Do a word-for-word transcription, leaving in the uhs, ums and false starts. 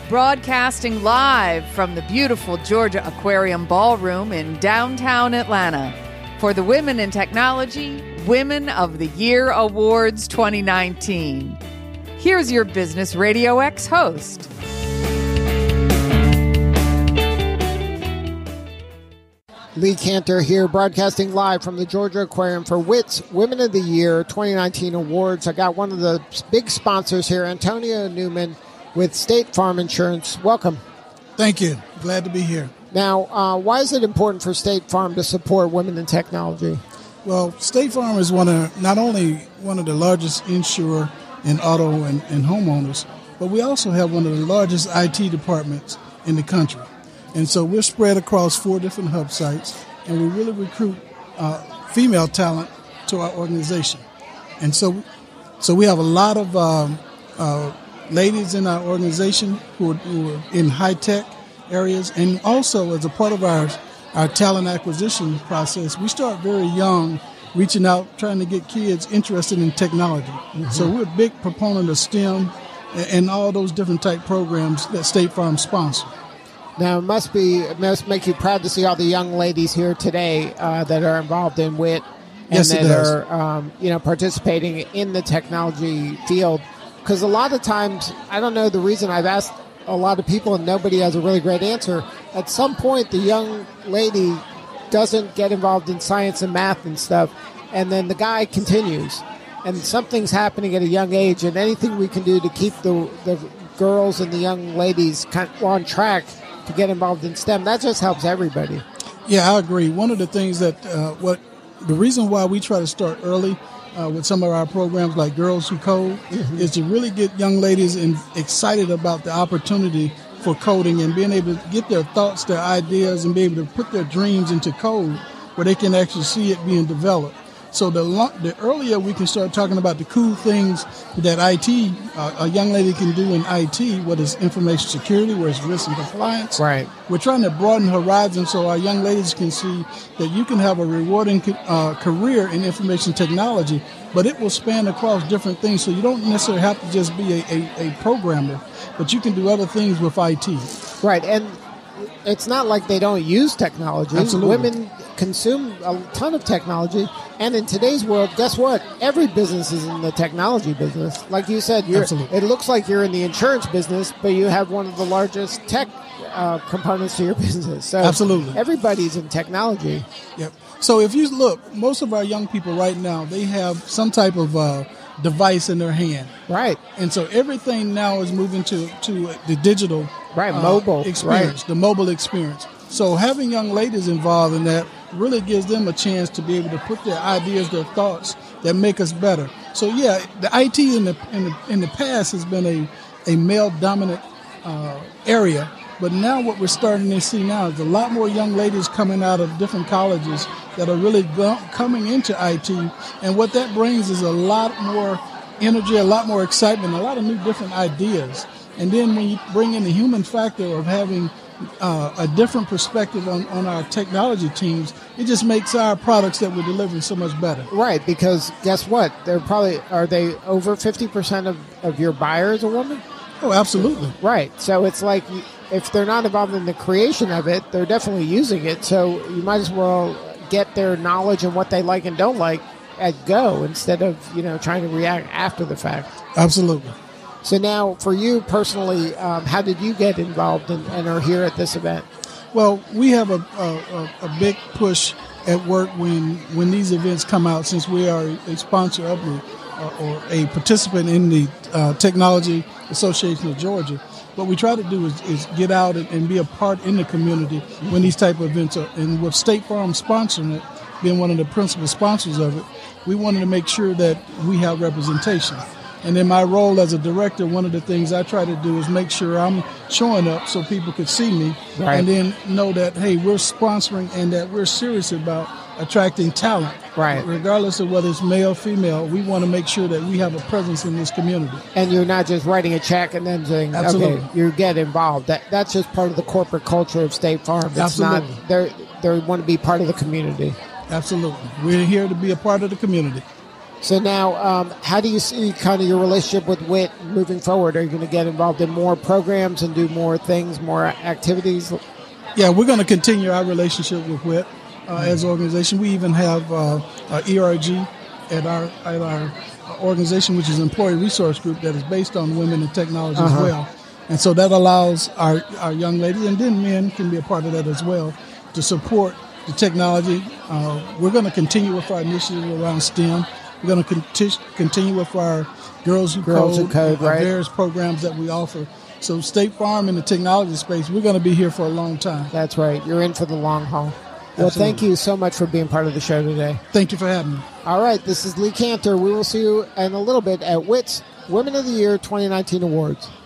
Broadcasting live from the beautiful Georgia Aquarium Ballroom in downtown Atlanta for the Women in Technology Women of the Year Awards twenty nineteen. Here's your Business Radio X host. Lee Cantor here, broadcasting live from the Georgia Aquarium for W I T's Women of the Year twenty nineteen Awards. I got one of the big sponsors here, Antonio Newman with State Farm Insurance. Welcome. Thank you. Glad to be here. Now, uh, why is it important for State Farm to support women in technology? Well, State Farm is one of not only one of the largest insurer in auto and, and homeowners, but we also have one of the largest I T departments in the country. And so we're spread across four different hub sites, and we really recruit uh, female talent to our organization. And so so we have a lot of um, uh, ladies in our organization who are, who are in high-tech areas. And also, as a part of our, our talent acquisition process, we start very young, reaching out, trying to get kids interested in technology. Mm-hmm. So we're a big proponent of STEM and, and all those different type programs that State Farm sponsors. Now, it must be it must make you proud to see all the young ladies here today uh, that are involved in W I T and yes, that it does. are um, you know participating in the technology field. Because a lot of times, I don't know the reason, I've asked a lot of people and nobody has a really great answer. At some point, the young lady doesn't get involved in science and math and stuff, and then the guy continues. And something's happening at a young age, and anything we can do to keep the, the girls and the young ladies kind of on track to get involved in STEM, that just helps everybody. Yeah, I agree. One of the things that, uh, what the reason why we try to start early uh, with some of our programs like Girls Who Code mm-hmm. is to really get young ladies in, excited about the opportunity for coding and being able to get their thoughts, their ideas, and be able to put their dreams into code where they can actually see it being developed. So the lo- the earlier we can start talking about the cool things that I T, uh, a young lady can do in I T, whether it's information security, where it's risk and compliance. Right. We're trying to broaden horizons so our young ladies can see that you can have a rewarding uh, career in information technology, but it will span across different things. So you don't necessarily have to just be a, a, a programmer, but you can do other things with I T. Right. And it's not like they don't use technology. Absolutely. Women consume a ton of technology. And in today's world, guess what? Every business is in the technology business. Like you said, you're, it looks like you're in the insurance business, but you have one of the largest tech uh, components to your business. So absolutely, everybody's in technology. Yep. So if you look, most of our young people right now, they have some type of uh, device in their hand. Right. And so everything now is moving to, to the digital right, uh, mobile experience, right. the mobile experience. So having young ladies involved in that really gives them a chance to be able to put their ideas, their thoughts that make us better. So yeah, the I T in the in the, in the past has been a, a male-dominant uh, area, but now what we're starting to see now is a lot more young ladies coming out of different colleges that are really go- coming into I T, and what that brings is a lot more energy, a lot more excitement, a lot of new different ideas. And then when you bring in the human factor of having Uh, a different perspective on, on our technology teams, it just makes our products that we're delivering so much better. Right, because guess what? They're probably, are they over fifty percent of, of your buyers a woman? Oh, absolutely. Right. So it's like if they're not involved in the creation of it, they're definitely using it. So you might as well get their knowledge and what they like and don't like at go instead of, you know, trying to react after the fact. Absolutely. So now, for you personally, um, how did you get involved in, and are here at this event? Well, we have a, a, a big push at work when when these events come out, since we are a sponsor of the, uh, or a participant in the uh, Technology Association of Georgia. What we try to do is, is get out and, and be a part in the community when these type of events are. And with State Farm sponsoring it, being one of the principal sponsors of it, we wanted to make sure that we have representation. And in my role as a director, one of the things I try to do is make sure I'm showing up so people can see me, right. and then know that, hey, we're sponsoring and that we're serious about attracting talent. Right. Regardless of whether it's male or female, we want to make sure that we have a presence in this community. And you're not just writing a check and then saying, Absolutely. okay, you get involved. That That's just part of the corporate culture of State Farm. It's Absolutely. not, they're, they want to be part of the community. Absolutely. We're here to be a part of the community. So now, um, how do you see kind of your relationship with W I T moving forward? Are you going to get involved in more programs and do more things, more activities? Yeah, we're going to continue our relationship with W I T uh, as an organization. We even have uh, uh, E R G at our at our organization, which is Employee Resource Group, that is based on women in technology uh-huh. as well. And so that allows our, our young ladies, and then men can be a part of that as well, to support the technology. Uh, we're going to continue with our initiative around STEM. We're going to conti- continue with our Girls Who Girls Code, Who Code, right. various programs that we offer. So State Farm in the technology space, we're going to be here for a long time. That's right. You're in for the long haul. Well, Absolutely. Thank you so much for being part of the show today. Thank you for having me. All right. This is Lee Cantor. We will see you in a little bit at W I T's Women of the Year twenty nineteen Awards.